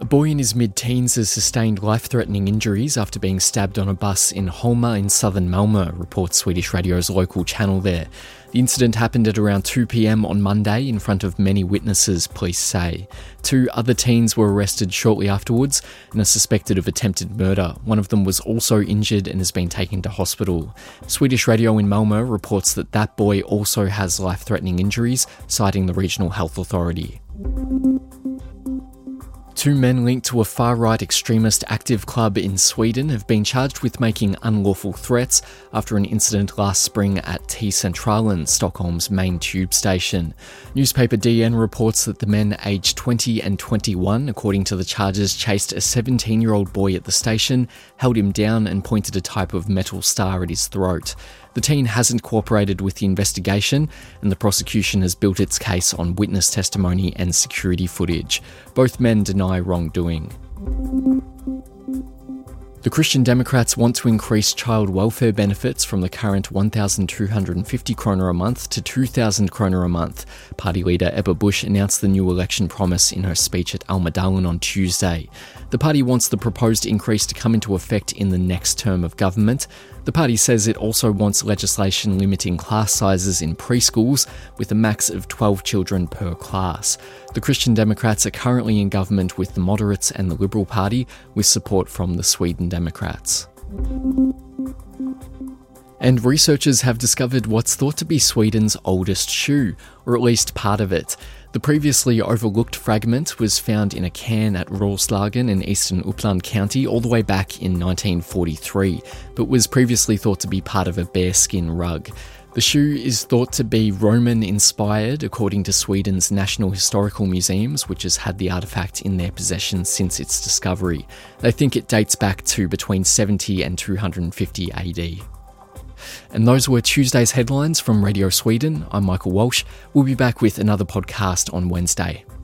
boy in his mid-teens has sustained life-threatening injuries after being stabbed on a bus in Holma in southern Malmö, reports Swedish Radio's local channel there. The incident happened at around 2 p.m. on Monday in front of many witnesses, police say. 2 other teens were arrested shortly afterwards and are suspected of attempted murder. One of them was also injured and has been taken to hospital. Swedish Radio in Malmö reports that boy also has life-threatening injuries, citing the regional health authority. 2 men linked to a far-right extremist active club in Sweden have been charged with making unlawful threats after an incident last spring at T-Centralen, Stockholm's main tube station. Newspaper DN reports that the men aged 20 and 21, according to the charges, chased a 17-year-old boy at the station, held him down and pointed a type of metal star at his throat. The teen hasn't cooperated with the investigation, and the prosecution has built its case on witness testimony and security footage. Both men deny wrongdoing. The Christian Democrats want to increase child welfare benefits from the current 1,250 kronor a month to 2,000 kronor a month. Party leader Ebba Busch announced the new election promise in her speech at Almedalen on Tuesday. The party wants the proposed increase to come into effect in the next term of government. The party says it also wants legislation limiting class sizes in preschools with a max of 12 children per class. The Christian Democrats are currently in government with the moderates and the Liberal Party, with support from the Sweden Democrats. And researchers have discovered what's thought to be Sweden's oldest shoe, or at least part of it. The previously overlooked fragment was found in a cairn at Roslagen in eastern Uppland County all the way back in 1943, but was previously thought to be part of a bearskin rug. The shoe is thought to be Roman-inspired, according to Sweden's National Historical Museums, which has had the artefact in their possession since its discovery. They think it dates back to between 70 and 250 AD. And those were Tuesday's headlines from Radio Sweden. I'm Michael Walsh. We'll be back with another podcast on Wednesday.